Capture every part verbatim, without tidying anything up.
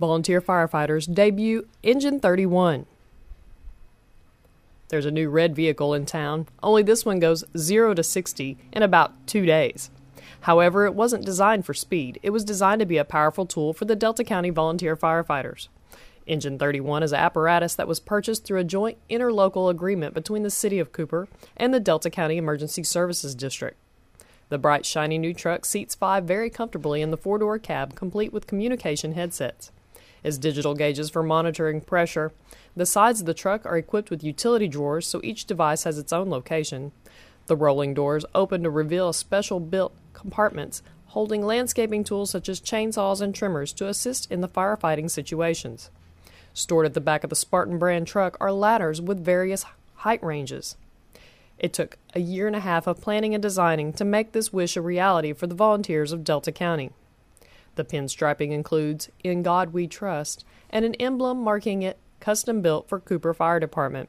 Volunteer firefighters debut Engine thirty-one. There's a new red vehicle in town, only this one goes zero to sixty in about two days. However, it wasn't designed for speed. It was designed to be a powerful tool for the Delta County volunteer firefighters. Engine thirty-one is an apparatus that was purchased through a joint interlocal agreement between the City of Cooper and the Delta County Emergency Services District. The bright, shiny new truck seats five very comfortably in the four-door cab, complete with communication headsets. Its digital gauges for monitoring pressure. The sides of the truck are equipped with utility drawers, so each device has its own location. The rolling doors open to reveal special-built compartments holding landscaping tools such as chainsaws and trimmers to assist in the firefighting situations. Stored at the back of the Spartan brand truck are ladders with various height ranges. It took a year and a half of planning and designing to make this wish a reality for the volunteers of Delta County. The pinstriping includes "In God We Trust" and an emblem marking it custom-built for Cooper Fire Department.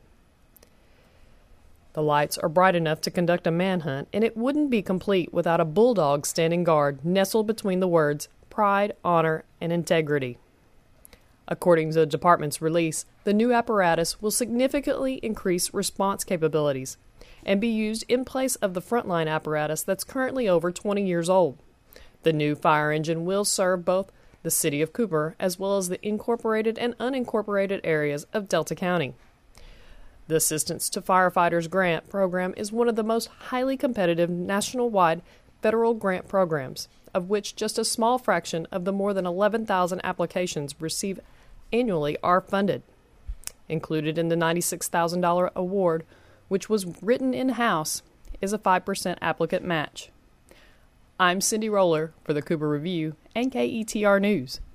The lights are bright enough to conduct a manhunt, and it wouldn't be complete without a bulldog standing guard nestled between the words pride, honor, and integrity. According to the department's release, the new apparatus will significantly increase response capabilities and be used in place of the frontline apparatus that's currently over twenty years old. The new fire engine will serve both the City of Cooper as well as the incorporated and unincorporated areas of Delta County. The Assistance to Firefighters Grant Program is one of the most highly competitive national-wide federal grant programs, of which just a small fraction of the more than eleven thousand applications received annually are funded. Included in the ninety-six thousand dollars award, which was written in-house, is a five percent applicant match. I'm Cindy Roller for the Cooper Review and K E T R News.